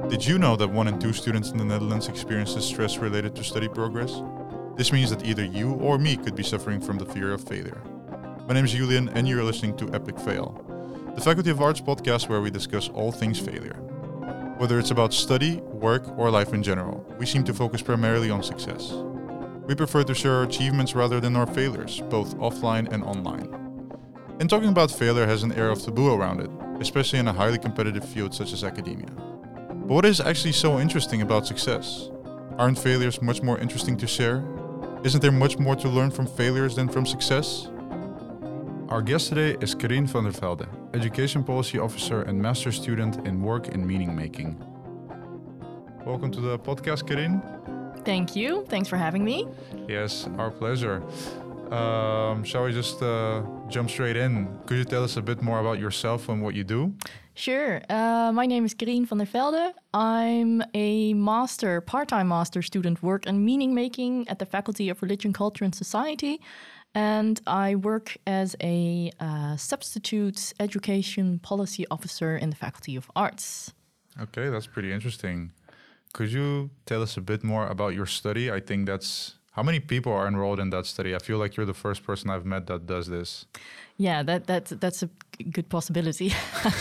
Did you know that 1 in 2 students in the Netherlands experiences stress related to study progress? This means that either you or me could be suffering from the fear of failure. My name is Julian and you're listening to Epic Fail, the Faculty of Arts podcast where we discuss all things failure. Whether it's about study, work, or life in general, we seem to focus primarily on success. We prefer to share our achievements rather than our failures, both offline and online. And talking about failure has an air of taboo around it, especially in a highly competitive field such as academia. But what is actually so interesting about success? Aren't failures much more interesting to share? Isn't there much more to learn from failures than from success? Our guest today is Karine van der Velde, Education Policy Officer and Master Student in Work and Meaning Making. Welcome to the podcast, Karine. Thank you. Thanks for having me. Yes, our pleasure. Shall we just jump straight in? Could you tell us a bit more about yourself and what you do? Sure. My name is Karine van der Velde. I'm a part-time master student work and meaning making at the Faculty of Religion, Culture and Society. And I work as a substitute education policy officer in the Faculty of Arts. Okay, that's pretty interesting. Could you tell us a bit more about your study? I think how many people are enrolled in that study? I feel like you're the first person I've met that does this. Yeah, that's a good possibility.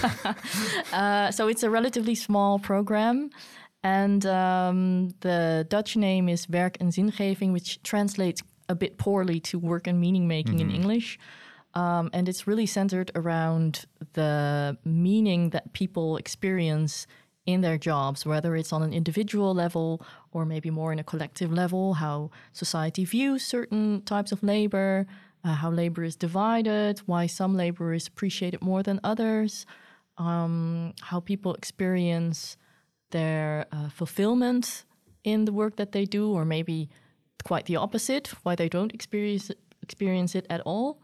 So it's a relatively small program. And the Dutch name is Werk en Zingeving, which translates a bit poorly to work and meaning making in English. And it's really centered around the meaning that people experience in their jobs, whether it's on an individual level or maybe more in a collective level, how society views certain types of labor, how labor is divided, why some labor is appreciated more than others, how people experience their fulfillment in the work that they do, or maybe quite the opposite, why they don't experience it at all.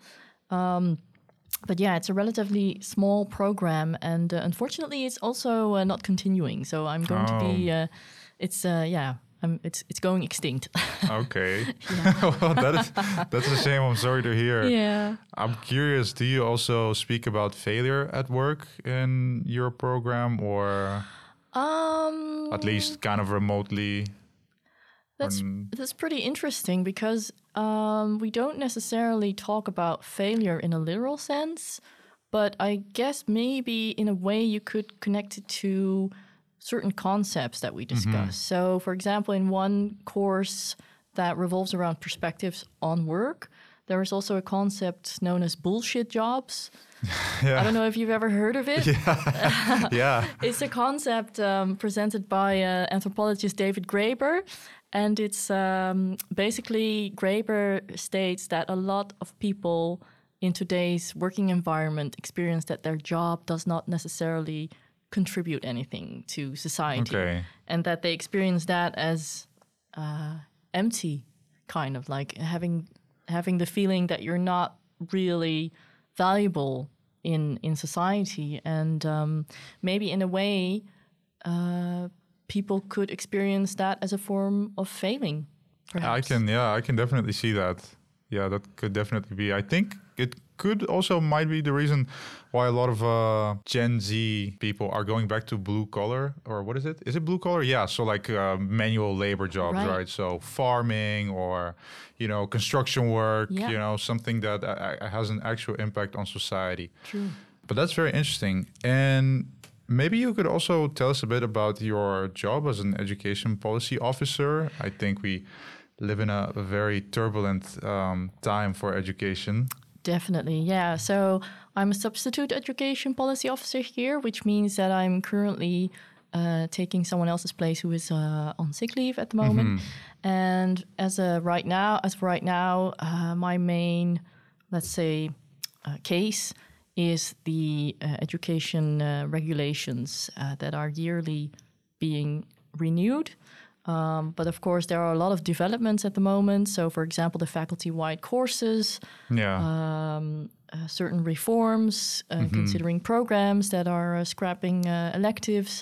But yeah, it's a relatively small program, and unfortunately, it's also not continuing. So I'm going to be. It's going extinct. Okay, well, that's a shame. I'm sorry to hear. Yeah. I'm curious. Do you also speak about failure at work in your program, or at least kind of remotely? That's pretty interesting because we don't necessarily talk about failure in a literal sense, but I guess maybe in a way you could connect it to certain concepts that we discuss. So, for example, in one course that revolves around perspectives on work, there is also a concept known as bullshit jobs. Yeah. I don't know if you've ever heard of it. Yeah. Yeah. It's a concept presented by anthropologist David Graeber. And it's basically, Graeber states that a lot of people in today's working environment experience that their job does not necessarily contribute anything to society. Okay. And that they experience that as empty, kind of like having the feeling that you're not really valuable in society. And maybe in a way, people could experience that as a form of failing, perhaps. I can definitely see that. Yeah, that could definitely be. I think it might be the reason why a lot of Gen Z people are going back to blue collar, or what is it? Is it blue collar? Yeah, so like manual labor jobs, right? So farming or, construction work, something that has an actual impact on society. True. But that's very interesting. And maybe you could also tell us a bit about your job as an education policy officer. I think we live in a very turbulent time for education. Definitely, yeah. So I'm a substitute education policy officer here, which means that I'm currently taking someone else's place who is on sick leave at the moment. And as of right now, my main, let's say, case is the education regulations that are yearly being renewed. But of course, there are a lot of developments at the moment. So, for example, the faculty-wide courses, certain reforms, considering programs that are scrapping electives,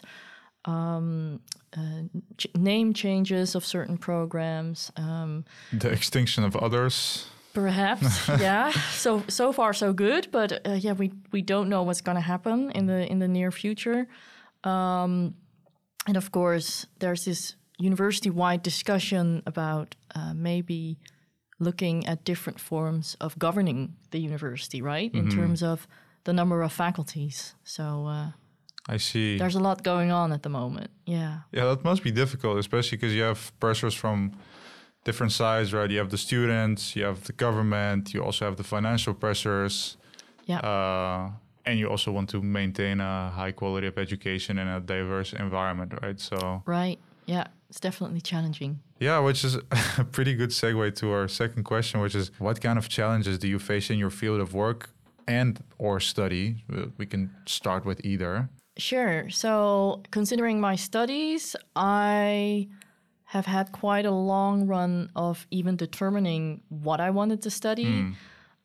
name changes of certain programs. The extinction of others. Perhaps, yeah. So far so good, but we don't know what's going to happen in the near future. And of course, there's this university-wide discussion about maybe looking at different forms of governing the university, right? In terms of the number of faculties. So I see. there's a lot going on at the moment. Yeah. Yeah, that must be difficult, especially because you have pressures from different sides, right? You have the students, you have the government, you also have the financial pressures. Yeah. And you also want to maintain a high quality of education in a diverse environment, right? So Right. Yeah. It's definitely challenging. yeah, which is a pretty good segue to our second question, which is what kind of challenges do you face in your field of work and or study? We can start with either. Sure. So, considering my studies, I have had quite a long run of even determining what I wanted to study.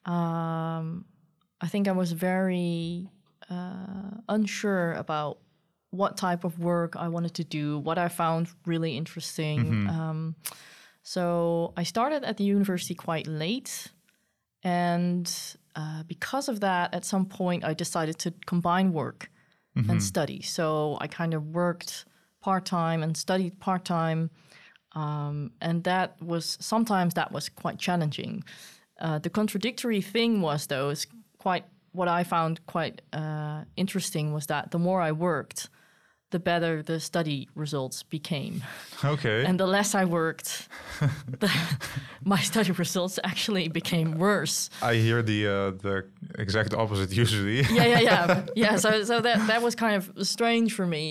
I think I was very unsure about what type of work I wanted to do, what I found really interesting. So I started at the university quite late. And because of that, at some point, I decided to combine work and study. So I kind of worked part-time and studied part-time. And sometimes that was quite challenging. The contradictory thing was, though, what I found quite interesting was that the more I worked, the better the study results became. Okay. And the less I worked, my study results actually became worse. I hear the exact opposite usually. Yeah. So that was kind of strange for me.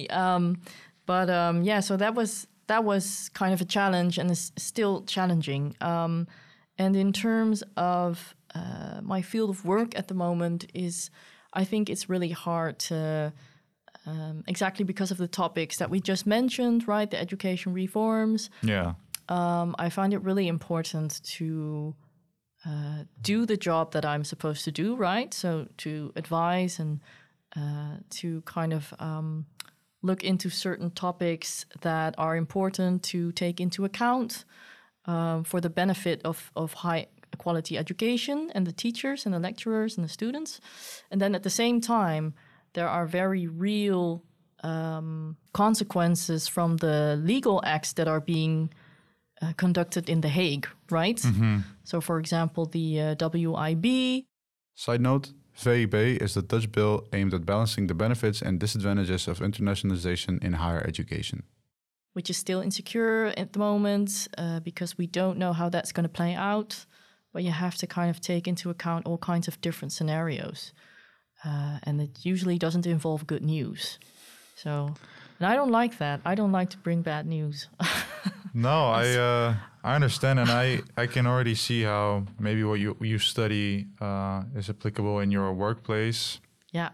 So that was kind of a challenge and is still challenging. And in terms of my field of work at the moment I think it's really hard to, exactly because of the topics that we just mentioned, right? The education reforms. Yeah. I find it really important to do the job that I'm supposed to do, right? So to advise and to kind of look into certain topics that are important to take into account for the benefit of high quality education and the teachers and the lecturers and the students. And then at the same time, there are very real consequences from the legal acts that are being conducted in The Hague, right? So, for example, the WIB. Side note, VIB is the Dutch bill aimed at balancing the benefits and disadvantages of internationalization in higher education. Which is still insecure at the moment because we don't know how that's going to play out. But you have to kind of take into account all kinds of different scenarios. And it usually doesn't involve good news. So, and I don't like that. I don't like to bring bad news. No, I understand, and I can already see how maybe what you study is applicable in your workplace. Yeah.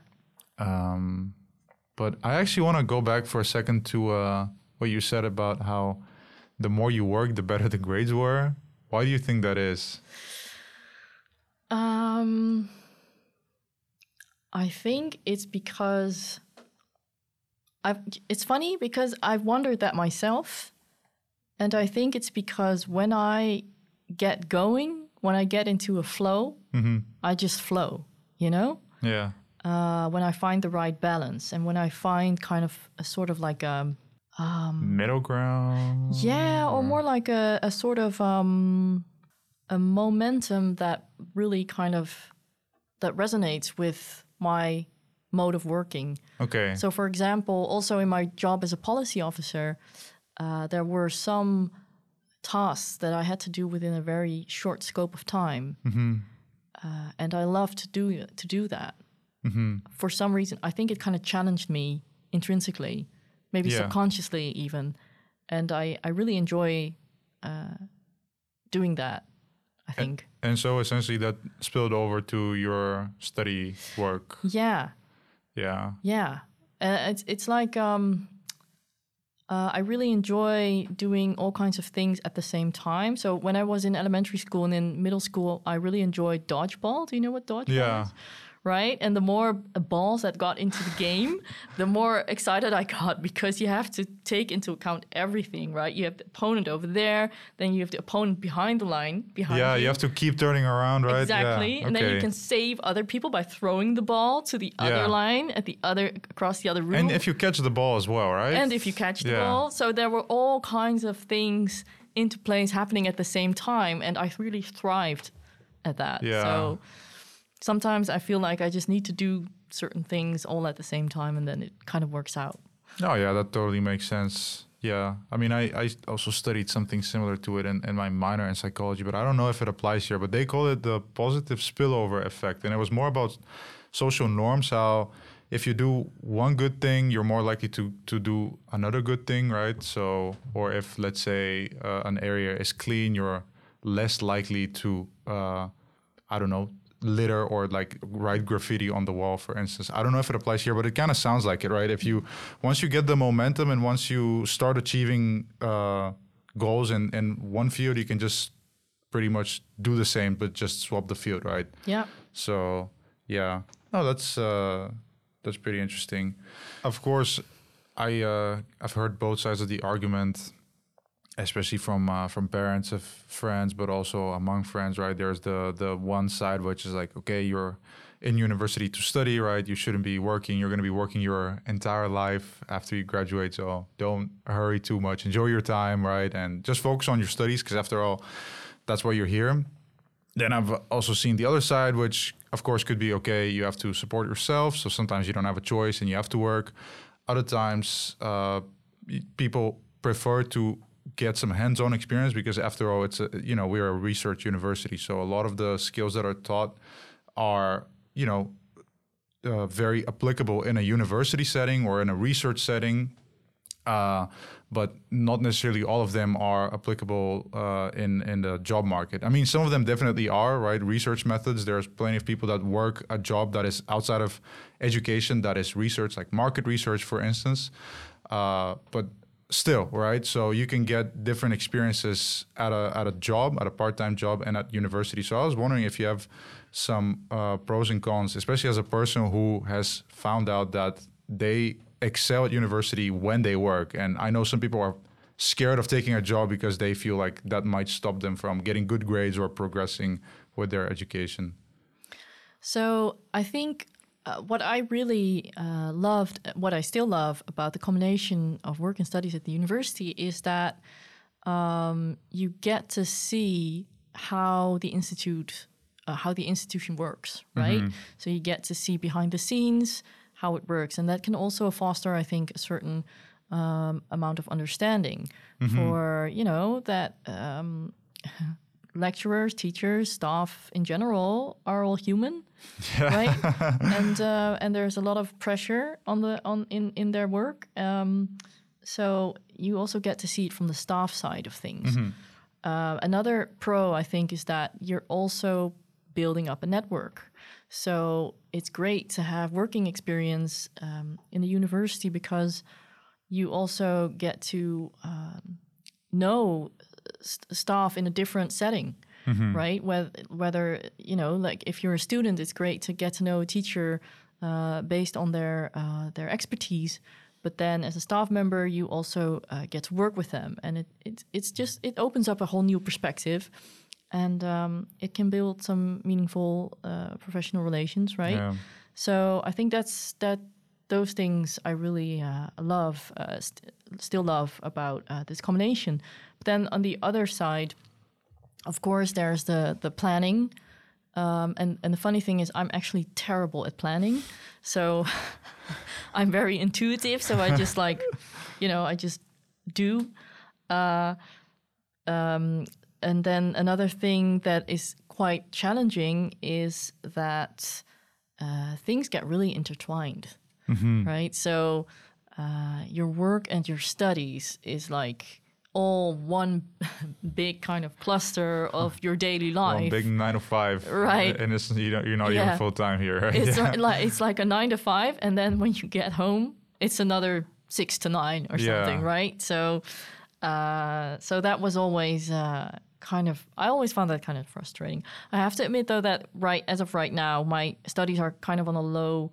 But I actually want to go back for a second to what you said about how the more you work, the better the grades were. Why do you think that is? I think it's because it's funny because I've wondered that myself. And I think it's because when I get going, when I get into a flow, I just flow, you know? Yeah. When I find the right balance and when I find kind of a sort of like a... middle ground? Yeah, or more like a sort of a momentum that really kind of... that resonates with my mode of working. Okay. So, for example, also in my job as a policy officer... there were some tasks that I had to do within a very short scope of time, and I love to do that. For some reason, I think it kind of challenged me intrinsically, maybe subconsciously even, and I really enjoy doing that. I think. And so essentially, that spilled over to your study work. Yeah. It's like. I really enjoy doing all kinds of things at the same time. So when I was in elementary school and in middle school, I really enjoyed dodgeball. Do you know what dodgeball is? right? And the more balls that got into the game, the more excited I got, because you have to take into account everything, right? You have the opponent over there, then you have the opponent behind the line, behind you. Yeah, you have to keep turning around, right? Exactly. Yeah. And then you can save other people by throwing the ball to the other line across the other room. And if you catch the ball as well, right? And if you catch the ball. So there were all kinds of things into place happening at the same time, and I really thrived at that. Yeah. So sometimes I feel like I just need to do certain things all at the same time, and then it kind of works out. Oh, yeah, that totally makes sense. Yeah. I mean, I also studied something similar to it in my minor in psychology, but I don't know if it applies here. But they call it the positive spillover effect. And it was more about social norms, how if you do one good thing, you're more likely to do another good thing, right? So, or if, let's say, an area is clean, you're less likely to, litter or like write graffiti on the wall, for instance. I don't know if it applies here, but it kind of sounds like it, right? Once you get the momentum and once you start achieving goals in one field, you can just pretty much do the same, but just swap the field, right? Yeah. So, yeah. No, that's pretty interesting. Of course, I've heard both sides of the argument, especially from parents of friends, but also among friends, right? There's the one side which is like, okay, you're in university to study, right? You shouldn't be working. You're going to be working your entire life after you graduate. So don't hurry too much. Enjoy your time, right? And just focus on your studies, because after all, that's why you're here. Then I've also seen the other side, which of course could be, okay, you have to support yourself. So sometimes you don't have a choice and you have to work. Other times people prefer to get some hands-on experience, because after all, we're a research university. So a lot of the skills that are taught are, very applicable in a university setting or in a research setting. But not necessarily all of them are applicable in the job market. I mean, some of them definitely are, right? Research methods, there's plenty of people that work a job that is outside of education, that is research, like market research, for instance. But still, right? So you can get different experiences at a job, at a part-time job, and at university. So I was wondering if you have some pros and cons, especially as a person who has found out that they excel at university when they work. And I know some people are scared of taking a job because they feel like that might stop them from getting good grades or progressing with their education. So I think what I really loved, what I still love about the combination of work and studies at the university is that you get to see how the institution works, right? Mm-hmm. So you get to see behind the scenes how it works, and that can also foster, I think, a certain amount of understanding for that lecturers, teachers, staff in general are all human, right? And there's a lot of pressure in their work. So you also get to see it from the staff side of things. Another pro, I think, is that you're also building up a network. So it's great to have working experience in the university, because you also get to know staff in a different setting, right? Whether like if you're a student, it's great to get to know a teacher based on their expertise. But then as a staff member, you also get to work with them, and it opens up a whole new perspective. And it can build some meaningful professional relations, right? Yeah. So I think those things I really love, still love about this combination. But then on the other side, of course, there's the planning. And the funny thing is, I'm actually terrible at planning. So I'm very intuitive. So I just I just do. And then another thing that is quite challenging is that things get really intertwined, right? So your work and your studies is like all one big kind of cluster of your daily life. One big 9 to 5, right? And you're not even full time here, right? It's like a 9 to 5, and then when you get home, it's another 6 to 9 or something, right? So that was always I always found that kind of frustrating. I have to admit, though, that as of right now, my studies are kind of on a low,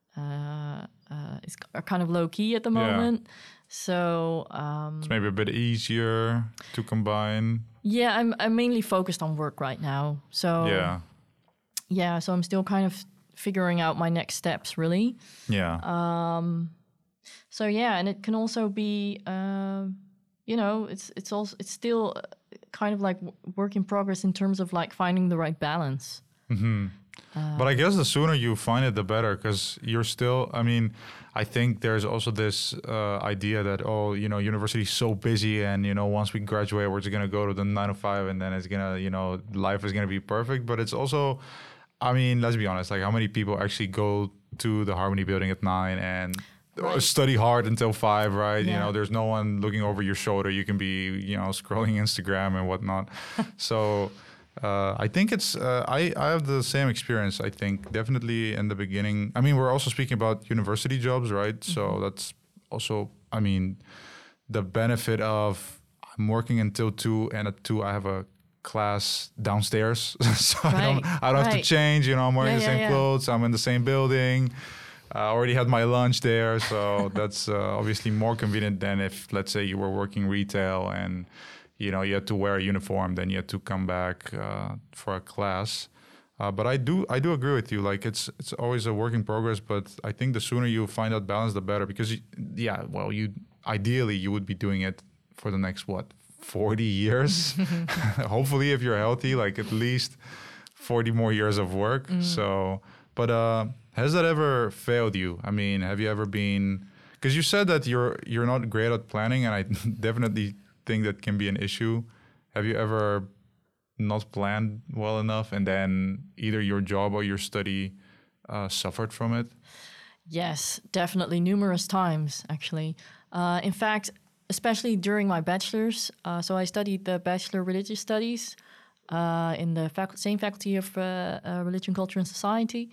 are kind of low key at the moment. So it's maybe a bit easier to combine. Yeah, I'm mainly focused on work right now. So so I'm still kind of figuring out my next steps, really. Yeah. So yeah, and it can also be, it's still kind of like work in progress in terms of like finding the right balance. Mm-hmm. But I guess the sooner you find it, the better, because you're still, I mean, I think there's also this idea that, university is so busy and, once we graduate, we're just going to go to the 9 to 5 and then it's going to, life is going to be perfect. But it's also, I mean, let's be honest, like how many people actually go to the Harmony building at 9 and study hard until 5, right? Yeah. There's no one looking over your shoulder. You can be, scrolling Instagram and whatnot. So I think it's, I have the same experience, I think, definitely in the beginning. I mean, we're also speaking about university jobs, right? Mm-hmm. So that's also, I mean, the benefit of I'm working until 2 and at 2 I have a class downstairs. So I don't have to change, I'm wearing the same clothes. I'm in the same building. I already had my lunch there. So that's obviously more convenient than if, let's say, you were working retail and you had to wear a uniform, then you had to come back for a class. But I do agree with you. Like it's always a work in progress. But I think the sooner you find that balance, the better. Because ideally you would be doing it for the next 40 years. Hopefully, if you're healthy, like at least 40 more years of work. So, but has that ever failed you? I mean, have you ever been? Because you said that you're not great at planning, and I definitely think that can be an issue. Have you ever not planned well enough and then either your job or your study suffered from it? Yes, definitely, numerous times actually. In fact, especially during my bachelor's, so I studied the Bachelor Religious Studies in the same faculty of Religion, Culture and Society,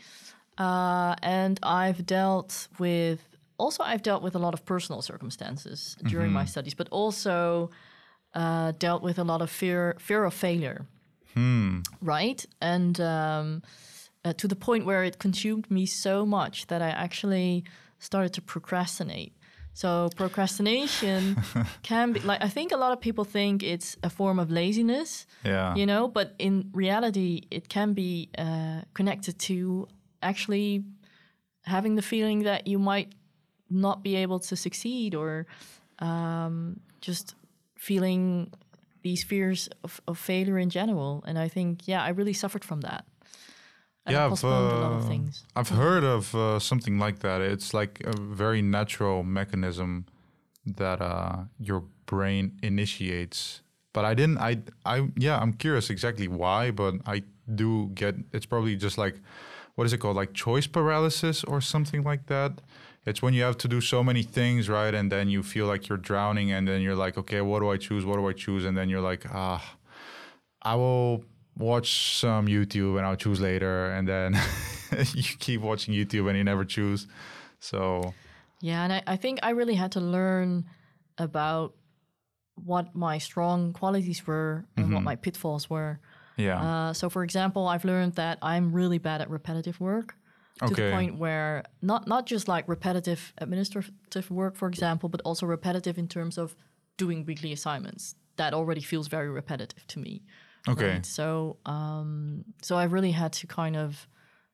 and I've dealt with a lot of personal circumstances during my studies, but also dealt with a lot of fear of failure, right? And to the point where it consumed me so much that I actually started to procrastinate. So procrastination can be, like, I think a lot of people think it's a form of laziness, but in reality, it can be connected to actually having the feeling that you might not be able to succeed, or just feeling these fears of failure in general. And I think, I really suffered from that. And I postponed a lot of things. I've heard of something like that. It's like a very natural mechanism that your brain initiates. But I'm curious exactly why, but I do get, it's probably just like, what is it called? Like choice paralysis or something like that. It's when you have to do so many things, right? And then you feel like you're drowning and then you're like, okay, what do I choose? What do I choose? And then you're like, I will watch some YouTube and I'll choose later. And then you keep watching YouTube and you never choose. So. Yeah, and I think I really had to learn about what my strong qualities were and what my pitfalls were. Yeah. So, for example, I've learned that I'm really bad at repetitive work. To the point where not just like repetitive administrative work, for example, but also repetitive in terms of doing weekly assignments. That already feels very repetitive to me. Okay. Right? So I really had to kind of,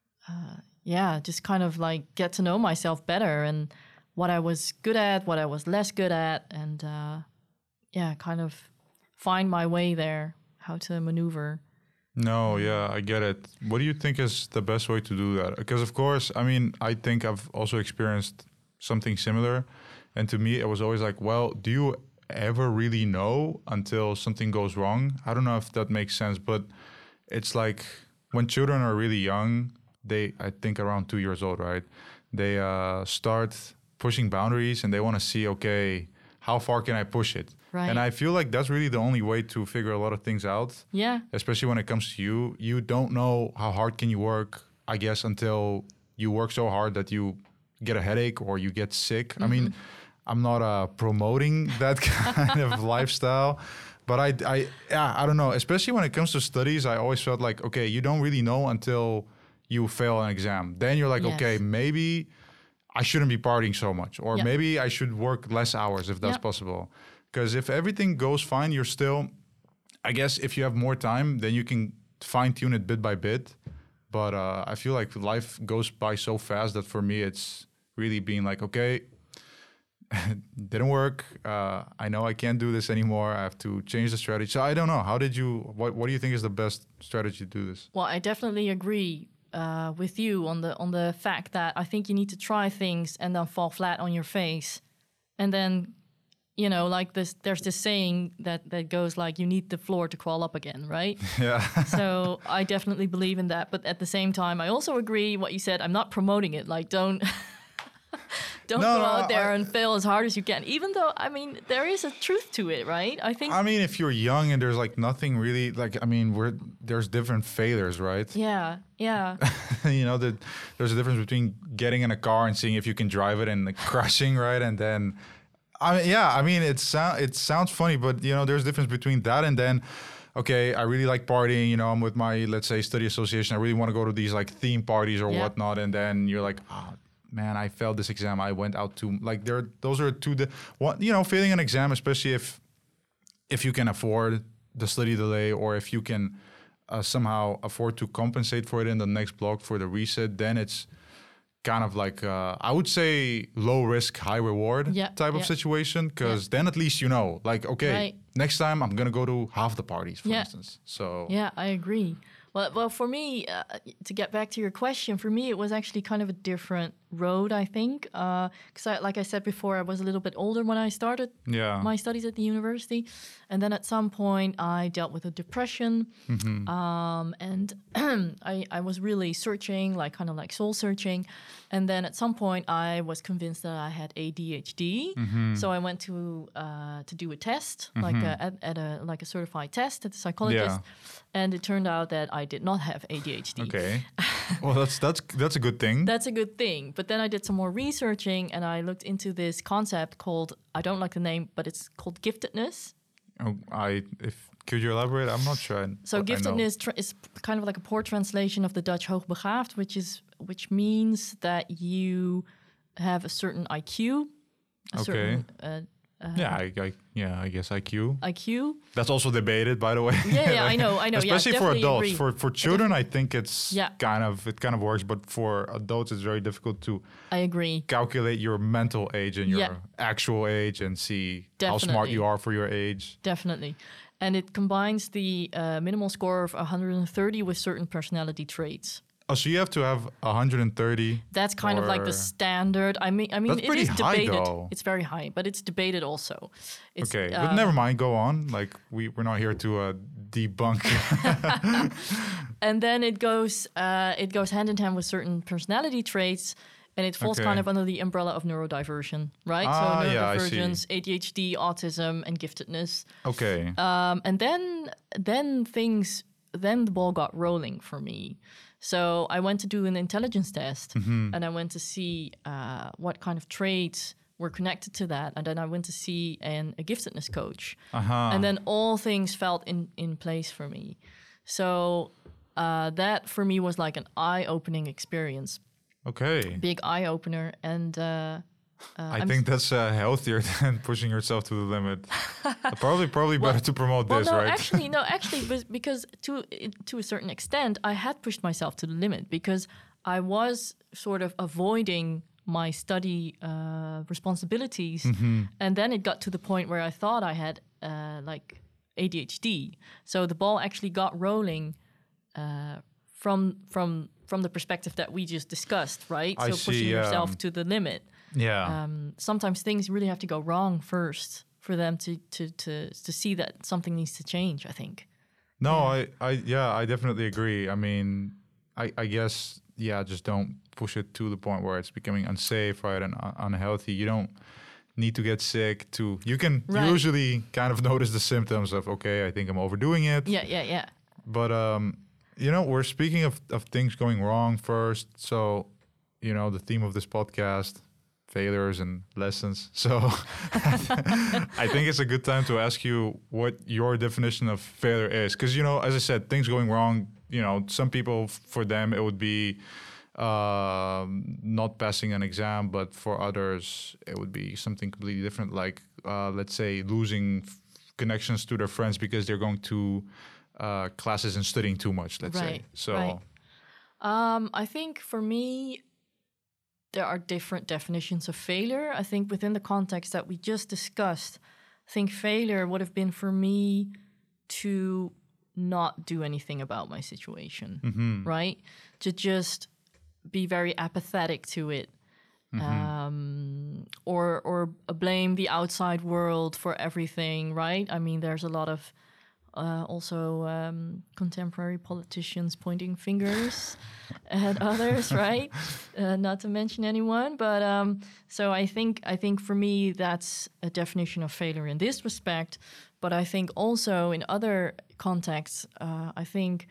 just kind of like get to know myself better and what I was good at, what I was less good at, and kind of find my way there, how to maneuver. No, yeah, I get it. What do you think is the best way to do that? Because, of course, I mean, I think I've also experienced something similar. And to me, it was always like, well, do you ever really know until something goes wrong? I don't know if that makes sense, but it's like when children are really young, I think around 2 years old, right? They start pushing boundaries and they want to see, okay, how far can I push it? Right. And I feel like that's really the only way to figure a lot of things out. Yeah. Especially when it comes to you. You don't know how hard can you work, I guess, until you work so hard that you get a headache or you get sick. I mean, I'm not promoting that kind of lifestyle. But I don't know. Especially when it comes to studies, I always felt like, okay, you don't really know until you fail an exam. Then you're like, Yes. okay, maybe I shouldn't be partying so much, or Yep. maybe I should work less hours if that's Yep. possible. Because if everything goes fine, you're still, I guess, if you have more time, then you can fine tune it bit by bit. But I feel like life goes by so fast that for me, it's really being like, okay, didn't work. I know I can't do this anymore. I have to change the strategy. So I don't know. What do you think is the best strategy to do this? Well, I definitely agree with you on the fact that I think you need to try things and then fall flat on your face, and then, you know, like this. There's this saying that goes like, you need the floor to crawl up again, right? Yeah. So I definitely believe in that. But at the same time, I also agree what you said. I'm not promoting it. Like, don't go out there and fail as hard as you can. Even though, I mean, there is a truth to it, right? I think. I mean, if you're young and there's like nothing really, like, I mean, there's different failures, right? Yeah. You know, there's a difference between getting in a car and seeing if you can drive it and like, crashing, right? And then, I mean, it sounds funny, but you know, there's a difference between that and then, okay, I really like partying. You know, I'm with my, let's say, study association. I really want to go to these like theme parties or whatnot. And then you're like, man, I failed this exam. I went out too, like, those are two, you know, failing an exam, especially if you can afford the study delay, or if you can somehow afford to compensate for it in the next block for the reset, then it's kind of like, I would say, low risk, high reward type of situation. Because then at least you know, like, okay, next time I'm going to go to half the parties, for instance. So yeah, I agree. Well, for me, to get back to your question, for me, it was actually kind of a different road, I think. Because like I said before, I was a little bit older when I started my studies at the university. And then at some point, I dealt with a depression. And I was really searching, like kind of like soul searching. And then at some point, I was convinced that I had ADHD. So I went to do a test, like a certified test at the psychologist. And it turned out that I did not have ADHD. Okay. Well, that's a good thing. That's a good thing. But then I did some more researching and I looked into this concept called, I don't like the name, but it's called giftedness. Oh, could you elaborate? I'm not sure. So giftedness is kind of like a poor translation of the Dutch hoogbegaafd, which means that you have a certain IQ, certain I guess IQ. IQ. That's also debated, by the way. Yeah, I know. Especially for adults. For children, I think it kind of works, but for adults, it's very difficult to. I agree. Calculate your mental age and your actual age and see how smart you are for your age. Definitely, and it combines the minimal score of 130 with certain personality traits. Oh, so you have to have 130. That's kind of like the standard. I mean, it is debated. Though. It's very high, but it's debaed also. Okay, but never mind. Go on. Like we're not here to debunk. And then it goes hand in hand with certain personality traits, and it falls kind of under the umbrella of neurodiversion, right? So neurodivergence, ADHD, autism, and giftedness. Okay. And then the ball got rolling for me. So I went to do an intelligence test, and I went to see what kind of traits were connected to that. And then I went to see a giftedness coach. And then all things felt in place for me. So that for me was like an eye-opening experience. Okay. Big eye-opener. And I think that's healthier than pushing yourself to the limit. Probably better to promote this, right? Actually, because to a certain extent, I had pushed myself to the limit because I was sort of avoiding my study responsibilities, and then it got to the point where I thought I had like ADHD. So the ball actually got rolling from the perspective that we just discussed, right? So pushing yourself to the limit. Yeah. Sometimes things really have to go wrong first for them to see that something needs to change, I think. No, I definitely agree. I mean, I guess, just don't push it to the point where it's becoming unsafe, right, and unhealthy. You don't need to get sick you can usually kind of notice the symptoms of, okay, I think I'm overdoing it. Yeah. But, we're speaking of things going wrong first. So, the theme of this podcast, failures and lessons. So I think it's a good time to ask you what your definition of failure is. Because, as I said, things going wrong, some people, for them, it would be not passing an exam, but for others, it would be something completely different. Like, let's say, losing connections to their friends because they're going to classes and studying too much, let's say. So, right. I think for me, there are different definitions of failure. I think within the context that we just discussed, I think failure would have been for me to not do anything about my situation, right? To just be very apathetic to it, or blame the outside world for everything, right? I mean, there's a lot of also contemporary politicians pointing fingers at others, right? Not to mention anyone, but so I think for me that's a definition of failure in this respect. But I think also in other contexts, I think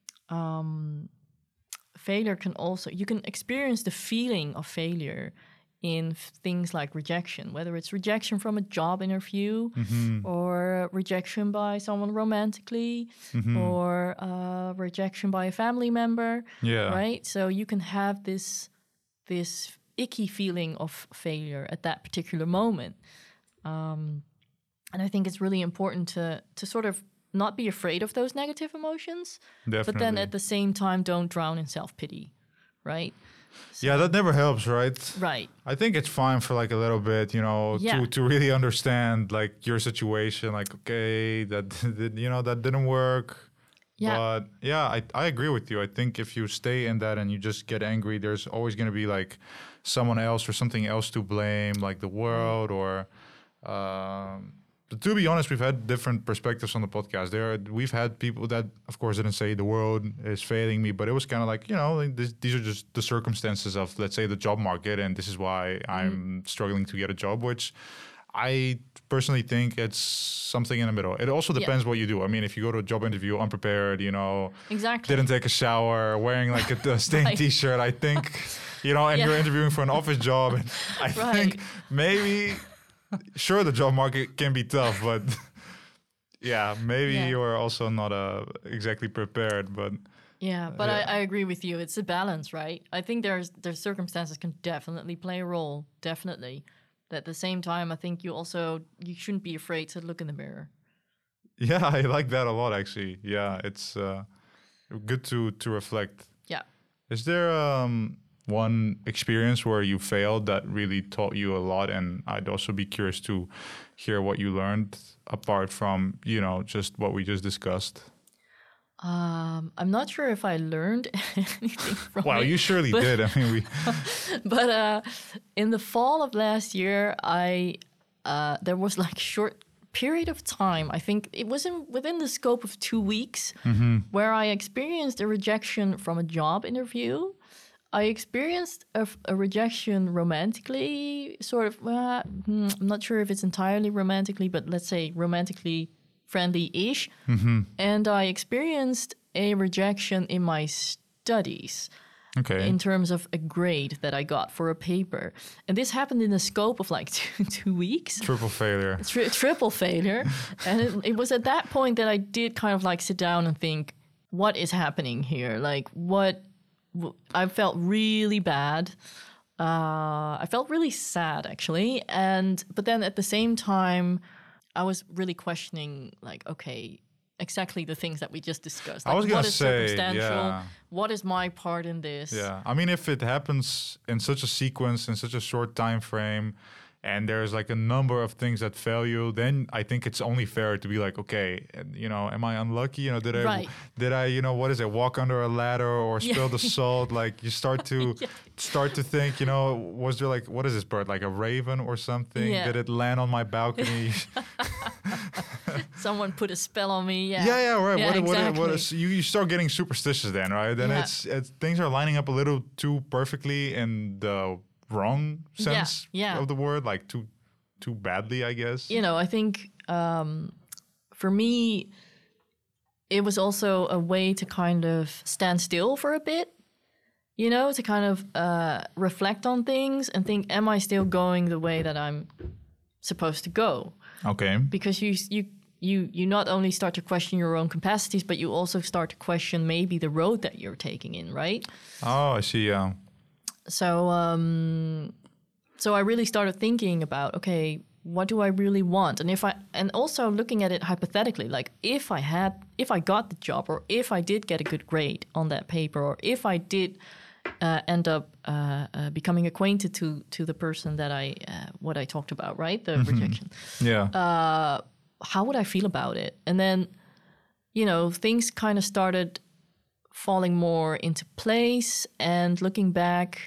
failure can also, you can experience the feeling of failure in things like rejection, whether it's rejection from a job interview or rejection by someone romantically or rejection by a family member, right? So you can have this icky feeling of failure at that particular moment. And I think it's really important to sort of not be afraid of those negative emotions, but then at the same time, don't drown in self-pity, right? So, yeah, that never helps, right? Right. I think it's fine for like a little bit, to really understand like your situation. Like, okay, that that didn't work. Yeah. But yeah, I agree with you. I think if you stay in that and you just get angry, there's always going to be like someone else or something else to blame, like the world or. To be honest, we've had different perspectives on the podcast. We've had people that, of course, didn't say the world is failing me, but it was kind of like, these are just the circumstances of, let's say, the job market, and this is why I'm struggling to get a job, which I personally think it's something in the middle. It also depends what you do. I mean, if you go to a job interview unprepared, exactly, didn't take a shower, wearing like a stained T-shirt, I think, and you're interviewing for an office job, and I think maybe... Sure, the job market can be tough, but maybe you're also not exactly prepared. But I agree with you. It's a balance, right? I think there's circumstances can definitely play a role, definitely. But at the same time, I think you shouldn't be afraid to look in the mirror. Yeah, I like that a lot, actually. Yeah, it's good to reflect. Yeah. Is there one experience where you failed that really taught you a lot? And I'd also be curious to hear what you learned apart from, just what we just discussed. I'm not sure if I learned anything from it. Well, you surely did. I mean, But in the fall of last year, there was like short period of time, I think it was within the scope of 2 weeks, where I experienced a rejection from a job interview. I experienced a rejection romantically, sort of. I'm not sure if it's entirely romantically, but let's say romantically friendly-ish. And I experienced a rejection in my studies. Okay. In terms of a grade that I got for a paper. And this happened in the scope of like 2 weeks. Triple failure. Triple failure. And it was at that point that I did kind of like sit down and think, what is happening here? Like I felt really bad. I felt really sad, actually. But then at the same time, I was really questioning, like, okay, exactly the things that we just discussed. Like, I was going to say, circumstantial? What is my part in this? Yeah, I mean, if it happens in such a sequence, in such a short time frame, and there's like a number of things that fail you, then I think it's only fair to be like, okay, am I unlucky? Did I, what is it, walk under a ladder or spill the salt? Like you start to think, was there like, what is this bird, like a raven or something? Yeah. Did it land on my balcony? Someone put a spell on me. Yeah, right. Yeah, exactly. You start getting superstitious then, right? Then it's things are lining up a little too perfectly in the wrong sense of the word, like too badly, I guess. I think for me, it was also a way to kind of stand still for a bit you know, to kind of reflect on things and think, am I still going the way that I'm supposed to go? Okay. Because you not only start to question your own capacities, but you also start to question maybe the road that you're taking in, right? Oh, I see. Yeah. So I really started thinking about, okay, what do I really want? And also looking at it hypothetically, like if I got the job, or if I did get a good grade on that paper, or if I did end up becoming acquainted to the person that what I talked about, right? The rejection. Yeah. How would I feel about it? And then, you know, things kind of started falling more into place. And looking back,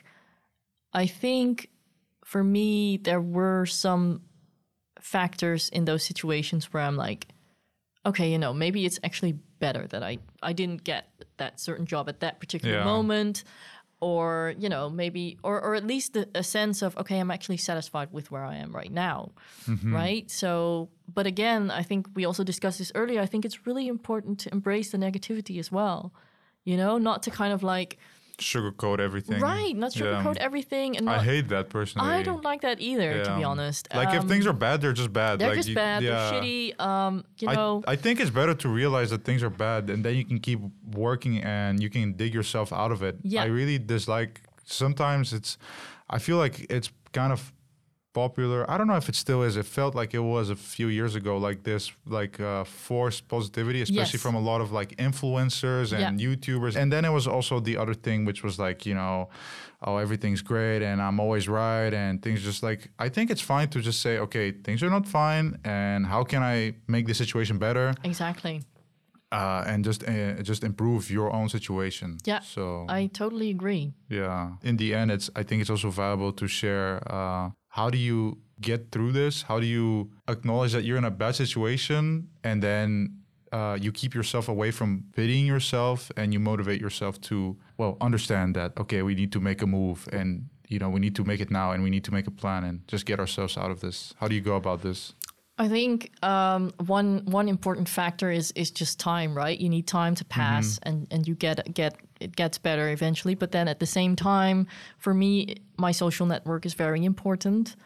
I think for me, there were some factors in those situations where I'm like, okay, you know, maybe it's actually better that I didn't get that certain job at that particular moment. Or, you know, maybe, or at least a sense of, okay, I'm actually satisfied with where I am right now, right? So, but again, I think we also discussed this earlier. I think it's really important to embrace the negativity as well, you know, not to kind of like... sugarcoat everything. Right, not sugarcoat everything. And I hate that personally. I don't like that either, to be honest. Like if things are bad, they're just bad. They're like just bad, they're shitty, you know. I think it's better to realize that things are bad and then you can keep working and you can dig yourself out of it. Yeah. I really dislike, sometimes I feel like it's kind of popular. I don't know if it still is. It felt like it was a few years ago, like this, like forced positivity, especially from a lot of like influencers and YouTubers. And then it was also the other thing, which was like, you know, oh, everything's great and I'm always right. And things just like, I think it's fine to just say, okay, things are not fine. And how can I make the situation better? Exactly. And just improve your own situation. Yeah, so I totally agree. Yeah. In the end, I think it's also valuable to share how do you get through this? How do you acknowledge that you're in a bad situation and then you keep yourself away from pitying yourself and you motivate yourself to, well, understand that, okay, we need to make a move and, you know, we need to make it now and we need to make a plan and just get ourselves out of this. How do you go about this? I think one important factor is just time, right? You need time to pass, and you get it gets better eventually. But then at the same time, for me, my social network is very important.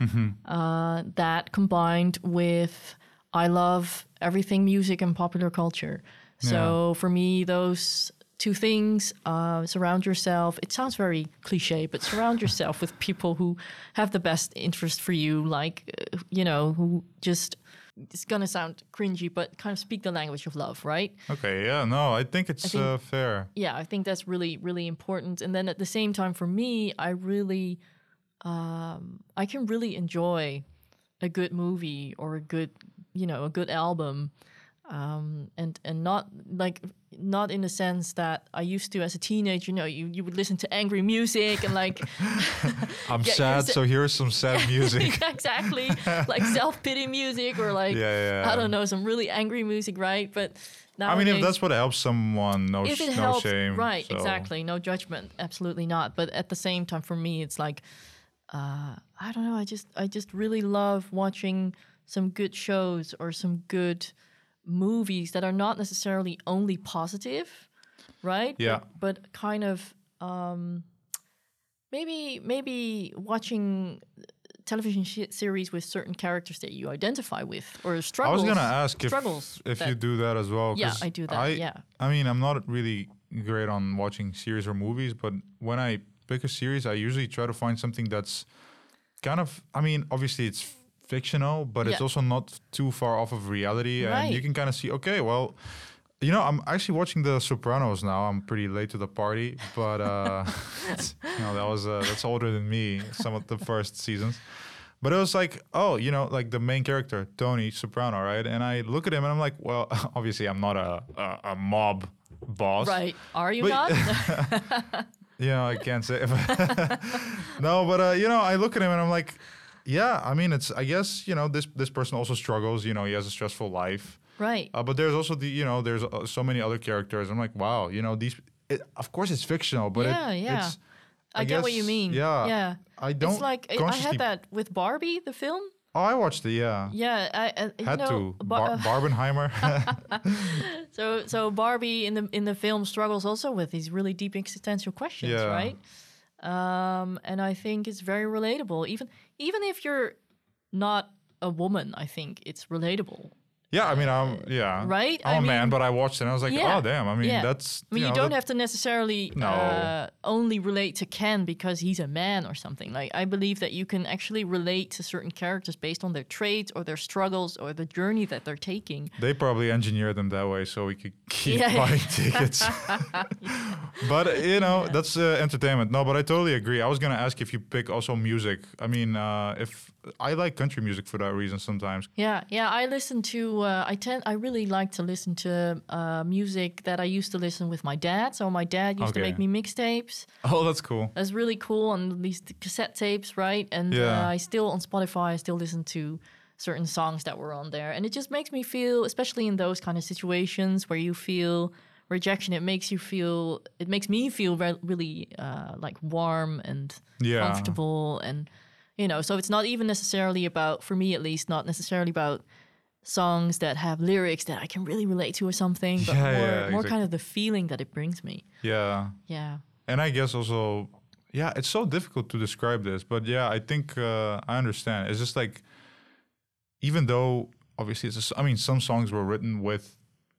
That combined with I love everything music and popular culture. So for me, those two things, surround yourself. It sounds very cliche, but surround yourself with people who have the best interest for you, like, you know, who just, it's going to sound cringy, but kind of speak the language of love, right? Okay, yeah, no, I think it's fair. Yeah, I think that's really, really important. And then at the same time, for me, I can really enjoy a good movie or a good album. And not in the sense that I used to as a teenager. You know, you would listen to angry music and like I'm sad, so here's some sad music. Exactly, like self-pity music or like I don't know, some really angry music, right? But nowadays, I mean, if that's what helps someone, no shame. Right, so. Exactly, no judgment, absolutely not. But at the same time, for me, it's like I don't know. I just really love watching some good shows or some good movies that are not necessarily only positive, right? Yeah. But kind of maybe watching television series with certain characters that you identify with or struggles. I was gonna ask if you do that as well. Yeah, I do that. I mean, I'm not really great on watching series or movies, but when I pick a series, I usually try to find something that's kind of, I mean, obviously it's fictional, but it's also not too far off of reality. Right. And you can kind of see, okay, well, you know, I'm actually watching The Sopranos now. I'm pretty late to the party, but you know, that's older than me, some of the first seasons. But it was like, oh, you know, like the main character, Tony Soprano, right? And I look at him and I'm like, well, obviously I'm not a mob boss. Right. Are you not? Yeah, I can't say. No, but, you know, I look at him and I'm like, yeah, I mean, I guess, you know, this person also struggles, you know, he has a stressful life. Right. But there's also there's so many other characters. I'm like, wow, you know, of course it's fictional, but I get what you mean. Yeah. I don't. It's like I had that with Barbie, the film. Oh, I watched it. Yeah. Yeah, I Had to. Barbenheimer. So Barbie in the film struggles also with these really deep existential questions, Yeah. right? And I think it's very relatable. Even if you're not a woman, I think it's relatable. Yeah, I mean, Right? I'm a man, but I watched it and I was like, Yeah. oh, damn. I mean, Yeah. that's... I mean, you don't have to necessarily No. only relate to Ken because he's a man or something. Like, I believe that you can actually relate to certain characters based on their traits or their struggles or the journey that they're taking. They probably engineered them that way so we could keep Yeah. buying tickets. But, that's entertainment. No, but I totally agree. I was going to ask if you pick also music. I mean, if I like country music for that reason sometimes. Yeah. I listen to. I really like to listen to music that I used to listen with my dad. So my dad used to Okay. make me mixtapes. Oh, that's cool. That's really cool on these cassette tapes, right? And Yeah. I still on Spotify. I still listen to certain songs that were on there, and it just makes me feel, especially in those kind of situations where you feel rejection. It makes me feel really like warm and Yeah. comfortable, and so it's not even necessarily about, for me at least, not necessarily about songs that have lyrics that I can really relate to or something, but more exactly. kind of the feeling that it brings me. Yeah. Yeah. And I guess also, it's so difficult to describe this, but I think I understand. It's just like, even though obviously some songs were written with,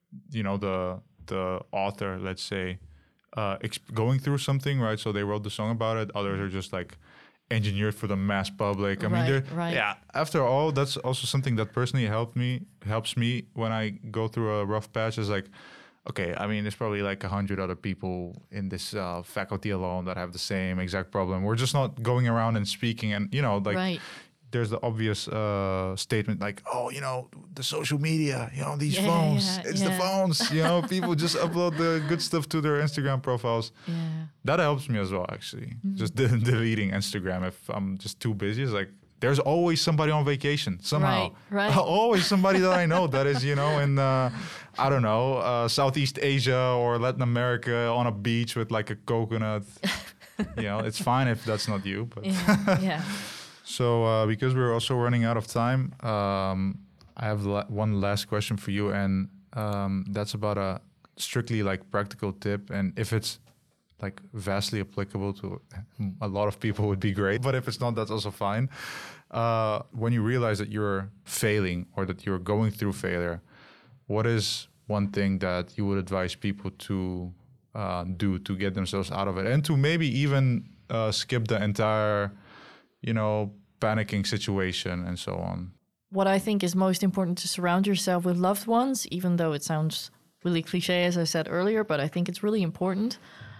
the author, let's say, going through something, right? So they wrote the song about it. Others are just like engineered for the mass public. I mean, Right. yeah. After all, that's also something that personally helps me when I go through a rough patch. Is like, okay, I mean, there's probably like 100 other people in this faculty alone that have the same exact problem. We're just not going around and speaking, and Right. there's the obvious statement like, oh, the social media, these Yeah, phones, yeah, it's the yeah. phones, people just upload the good stuff to their Instagram profiles. Yeah. That helps me as well, actually. Mm-hmm. Just deleting Instagram if I'm just too busy. It's like, there's always somebody on vacation somehow. Right. Always somebody that I know that is, in, I don't know, Southeast Asia or Latin America on a beach with like a coconut. It's fine if that's not you. But Yeah. So because we're also running out of time, I have one last question for you. And that's about a strictly like practical tip. And if it's like vastly applicable to a lot of people would be great. But if it's not, that's also fine. When you realize that you're failing or that you're going through failure, what is one thing that you would advise people to do to get themselves out of it and to maybe even skip the entire, panicking situation and so on? What I think is most important to surround yourself with loved ones, even though it sounds really cliche, as I said earlier, but I think it's really important.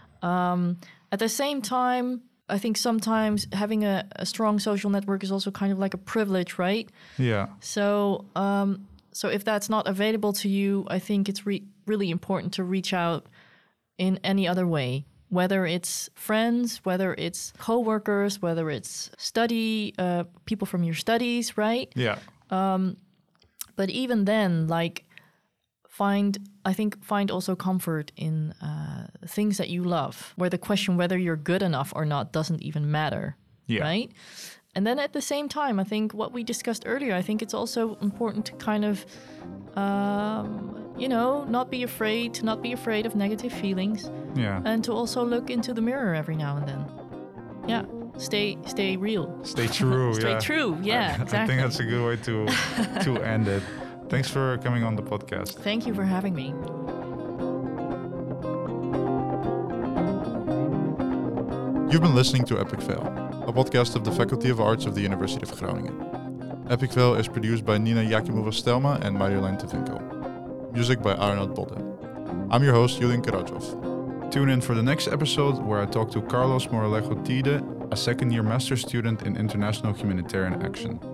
At the same time, I think sometimes having a strong social network is also kind of like a privilege, right? Yeah. So if that's not available to you, I think it's really important to reach out in any other way, whether it's friends, whether it's coworkers, whether it's people from your studies, right? Yeah. But even then, like, find also comfort in things that you love, where the question whether you're good enough or not doesn't even matter, right? And then at the same time, I think what we discussed earlier, I think it's also important to kind of, not be afraid of negative feelings, and to also look into the mirror every now and then. Yeah, stay real. Stay true. Stay true. Yeah, exactly. I think that's a good way to end it. Thanks for coming on the podcast. Thank you for having me. You've been listening to Epic Fail, a podcast of the Faculty of Arts of the University of Groningen. Epic Fail is produced by Nina Jakimova-Stelma and Marjolein Tevinkel. Music by Arnold Bodde. I'm your host, Julian Karajov. Tune in for the next episode where I talk to Carlos Moralejo Tide, a second-year master's student in International Humanitarian Action.